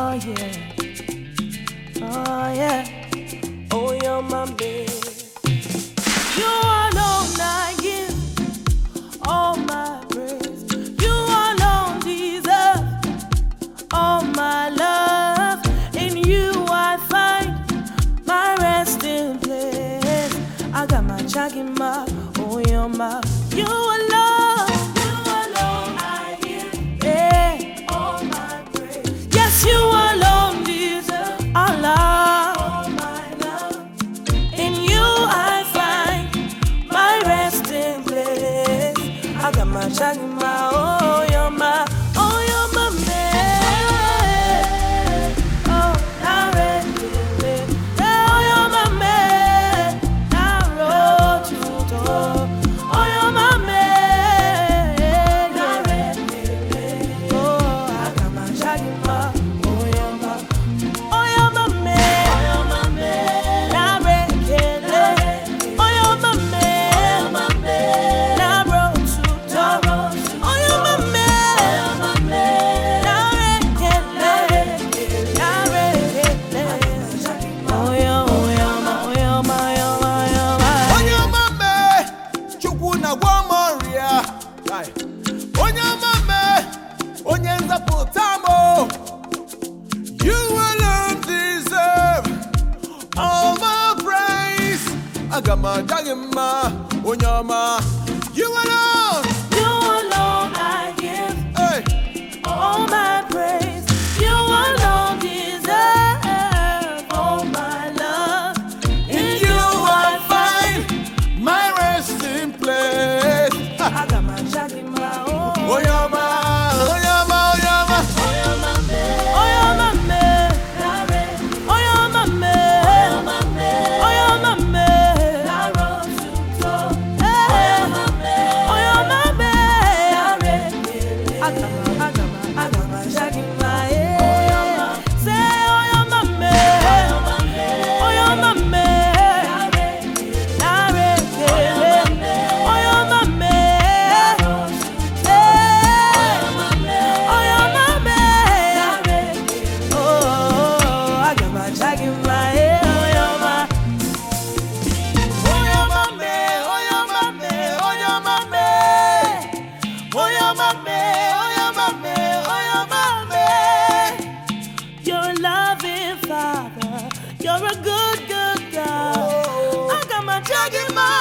Oh yeah, oh yeah, oh you're my baby. You alone I give all my praise. You alone deserve all my love. In you I find my resting place. I got my Chagima, oh you're my. You alone I give all my praise. Yes, you alone deserve all love. All my love. In you I find my resting place. I got my Chagima, oh you're my man. Oh, now ready, oh you're my man. Now road to door. Oh you're my man. Now ready, oh I got my Chagima, oh you're my man. Oh you're my man. Now ready, oh you're my man. Now road to door. Oh you're my man. Now ready, now ready. Oh you're my. Onyamame, chukwu na gwamoria. Onyamame, onyenza potamo. You alone deserve all my praise. I got my Chagima, Onyama. You alone, You alone I give hey. all my praise. You alone deserve all my love. In you I find my resting place. I got my Chagima, oh Onyama, Onyama, Onyama. oh you're my man. Oh you're my man. Oh you're my man. Oh you're my man. I got my Chagima, yeah. Say oh you're my man. Oh you're my man. Oh you're my man. Oh you're my man. Oh I got my Chagima, yeah. Oh you're my. Onyamame, Onyamame, Onyamame. Onyamame, Onyamame, Onyamame. You're a loving father. You're a good God. I got my Chagima.